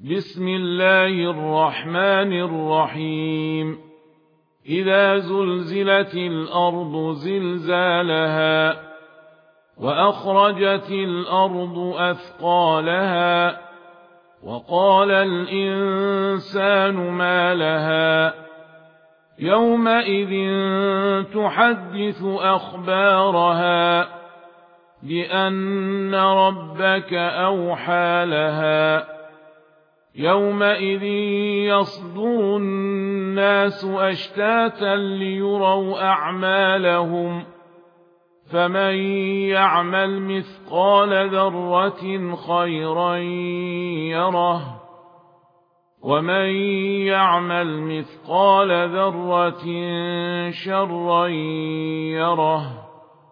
بسم الله الرحمن الرحيم إذا زلزلت الأرض زلزالها وأخرجت الأرض أثقالها وقال الإنسان ما لها يومئذ تحدث أخبارها بأن ربك أوحى لها يومئذ يصدر الناس أشتاتا ليروا أعمالهم فمن يعمل مثقال ذرة خيرا يره ومن يعمل مثقال ذرة شرا يره